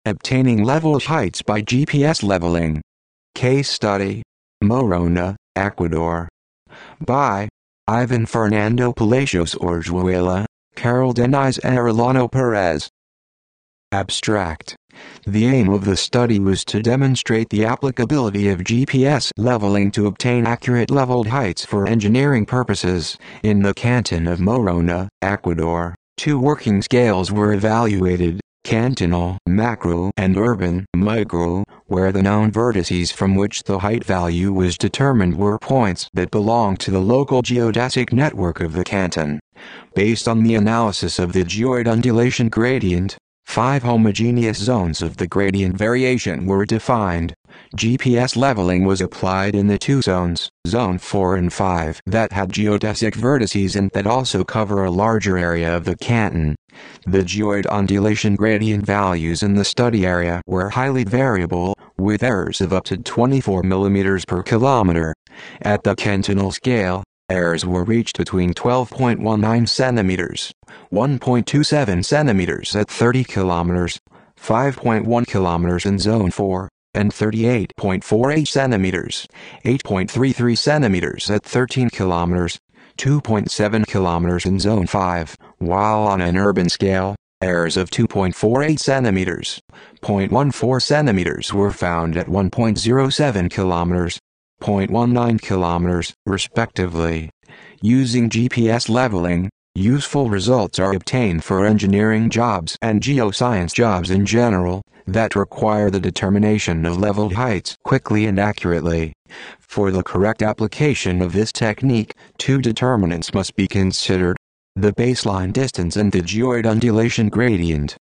Obtaining level heights by GPS leveling. Case study. Morona, Ecuador. By Ivan Fernando Palacios Orjuela, Carol Denise Arellano Perez. Abstract. The aim of the study was to demonstrate the applicability of GPS leveling to obtain accurate leveled heights for engineering purposes. In the canton of Morona, Ecuador, two working scales were evaluated: cantonal macro and urban micro, where the known vertices from which the height value was determined were points that belonged to the local geodesic network of the canton. Based on the analysis of the geoid undulation gradient, 5 homogeneous zones of the gradient variation were defined. GPS leveling was applied in the two zones, Zone 4 and 5, that had geodesic vertices and that also cover a larger area of the canton. The geoid undulation gradient values in the study area were highly variable, with errors of up to 24 mm per kilometer. At the cantonal scale, errors were reached between 12.19 cm, 1.27 cm at 30 km, 5.1 km in Zone 4, and 38.48 cm, 8.33 cm at 13 km, 2.7 km in Zone 5, while on an urban scale, errors of 2.48 cm, 0.14 cm were found at 1.07 km, 0.19 km, respectively. Using GPS leveling, useful results are obtained for engineering jobs and geoscience jobs in general, that require the determination of leveled heights quickly and accurately. For the correct application of this technique, two determinants must be considered: the baseline distance and the geoid undulation gradient.